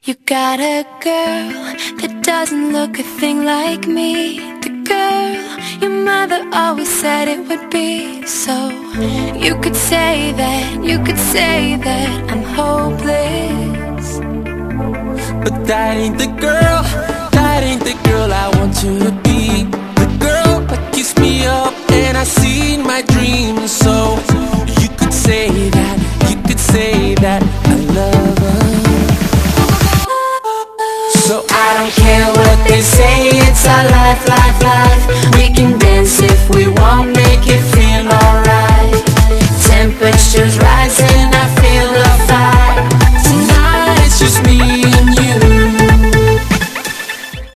You got a girl that doesn't look a thing like me. The girl your mother always said it would be. So you could say that, you could say that I'm hopeless. But that ain't the girl, that ain't the girl I want you to be. The girl that keeps me up and I see my dreams. So you could say that, you could say that I love her. So I don't care what they say, it's our lifeline.